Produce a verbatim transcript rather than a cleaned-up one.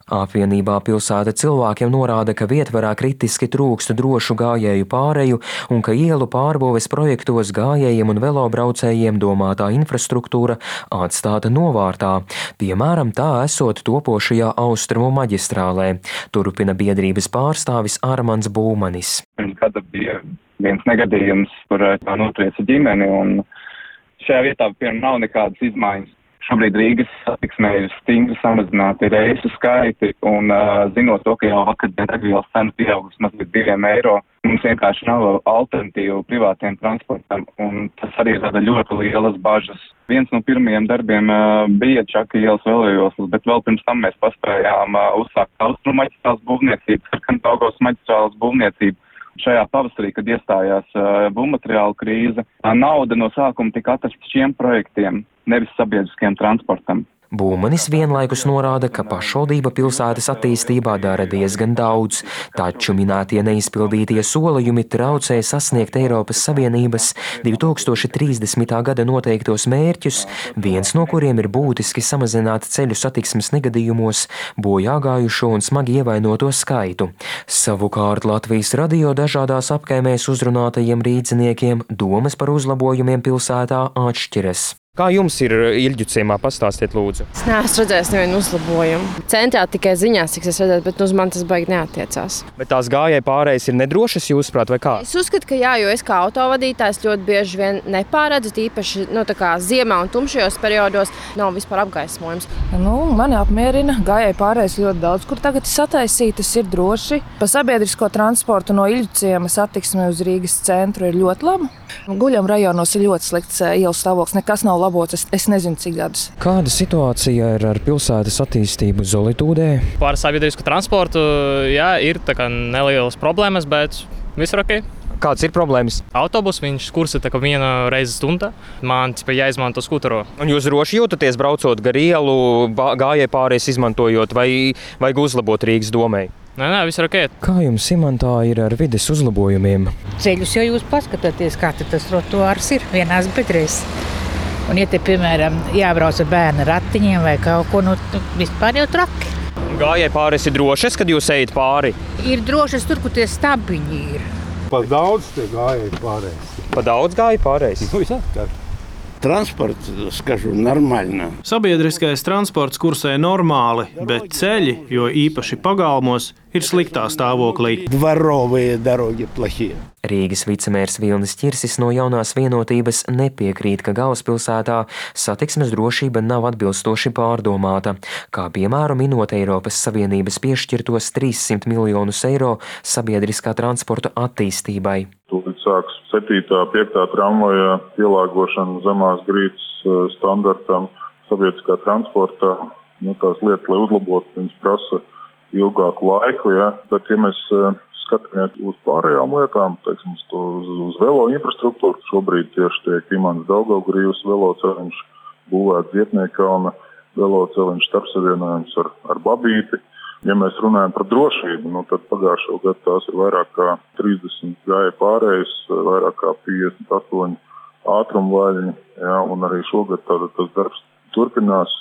Apvienībā Pilsēta cilvēkiem norāda, ka Vietvarā kritiski trūkst drošu gājēju pāreju un ka ielu pārbūves projektos gājējiem un velobraucējiem domātā infrastruktūra atstāta novārtā, piemēram, tā esot topošajā austrumu maģistrālē, turpina biedrības pārstāvis Armands Būmanis. Pirms gada bija viens negadījums, kur tā notrieca ģimeni, un šajā vietā pirms nav nekādas izmaiņas. Šobrīd Rīgas satiksmē ir stingri samazināti reisu skaiti, un uh, zinot to, ka jau vakar degvielas cena pieaugusi mazliet diviem eiro, mums vienkārši nav alternatīvu privātiem transportam, un tas arī rada ļoti lielas bažas. Viens no pirmajiem darbiem uh, bija Čaka ielas vēlējoslas, bet vēl pirms tam mēs paspējām uh, uzsākt austrumu maģistrāles būvniecību, Sarkandaugavas maģistrāles būvniecību. Šajā pavasarī, kad iestājās uh, būvmateriālu krīze, nauda no sākuma tika atrasta šiem projektiem, nevis sabiedriskiem transportam. Būmanis vienlaikus norāda, ka pašvaldība pilsētas attīstībā dara diezgan daudz, taču minētie neizpildītie solījumi traucē sasniegt Eiropas Savienības divi tūkstoši trīsdesmitā gada noteiktos mērķus, viens no kuriem ir būtiski samazināt ceļu satiksmes negadījumos bojāgājušo un smagi ievainoto skaitu. Savukārt Latvijas radio dažādās apkaimēs uzrunātajiem rīdziniekiem domas par uzlabojumiem pilsētā atšķiras. Kā jums ir Ilģu ciemā? Pastāstiet, lūdzu. Es neesmu redzējis nevienu uzlabojumu. Centrā tikai ziņās, cik es redzēju, bet uz man tas baigi neatiecās. Bet tās gājēju pārējas ir nedrošas, jūsuprāt, vai kā? Es uzskatu, ka jā, jo es kā autovadītājs ļoti bieži vien nepāredzu, īpaši nu, tā kā ziemā un tumšajos periodos nav vispār apgaismojums. Nu, mani apmierina. Gājēju pārējas ļoti daudz, kur tagad ir sataisītas, ir droši. Pa sabiedrisko transportu no Ilģu ciema satiksme uz Rīgas centru ir ļoti laba. Guļam rajonos ir ļoti slikts ielu stāvoklis, nekas nav labots, es, es nezinu, cik gadus. Kāda situācija ir ar pilsētas attīstību Zolitūdē? Par sabiedrisku transportu, jā, ir tā kā nelielas problēmas, bet viss ir ok. Kādas ir problēmas? Autobus, viņš kursa tā kā viena reize stundā. Man tipa jāizmanto skutero. Un jūs droši jūtaties braucot gar ielu, gājēju pārējas izmantojot, vai vajag uzlabot Rīgas domai? Nē, nē, viss ir ok. Kā jums Imantā ir ar vides uzlabojumiem? Ceļus jau jūs paskatāties, kā tas trotuārs ir vienās bedrēs. Un, ja te, piemēram, jābrauc ar bērnu ratiņiem vai kaut ko, nu, vispār jau traki. Gājēju pārējas ir drošas, kad jūs ejat pāri? Ir drošas tur, kur tie stabiņi ir. Pa daudz tie gājēju pārējas. Pa daudz gāju pārējas? Nu, jā, tā. Transports, skažu, normāli. Sabiedriskais transports kursē normāli, bet ceļi, jo īpaši pagalmos, ir sliktā stāvoklī. Dvarovie darogi plašie. Rīgas vicemērs Vilnis Ķirsis no Jaunās vienotības nepiekrīt, ka galvaspilsētā satiksmes drošība nav atbilstoši pārdomāta, kā piemēru minot Eiropas Savienības piešķirtos trīssimt miljonus eiro sabiedriskā transporta attīstībai. Tūlīt sāks septītā, piektā tramvaja pielāgošana zemās grīdas standartam sabiedriskā transportā. Nu, tās lietas, lai uzlabotu, viņas prasa ilgāku laiku, ja? Bet, ja mēs skatāmies uz pārējām lietām, teiksim, uz, uz velo infrastruktūru, šobrīd tieši tiek Imants Daugavgrīvas veloceliņš, būvēts Zietniekalna veloceliņš, starpsavienojums ar, ar Babīti. Ja mēs runājam par drošību, nu, tad pagājušo gadu tās ir vairāk kā trīsdesmit gājēju pārējas, vairāk kā piecdesmit astoņi ātrumvaļņi, ja, un arī šogad tātad tas darbs turpinās.